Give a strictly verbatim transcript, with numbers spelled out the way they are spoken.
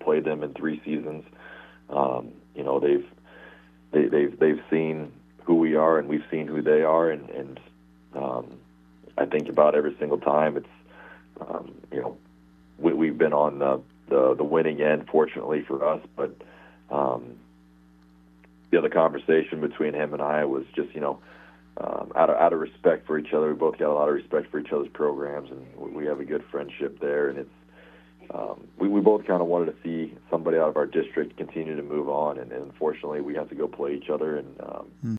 played them in three seasons. Um, you know, they've they, they've they've seen who we are, and we've seen who they are, and, and um, I think about every single time. It's um, you know we, we've been on the, the the winning end, fortunately for us, but um, the other conversation between him and I was just you know. Um, out of out of respect for each other, we both got a lot of respect for each other's programs, and we, we have a good friendship there. And it's um, we we both kind of wanted to see somebody out of our district continue to move on, and, and unfortunately, we have to go play each other. And um,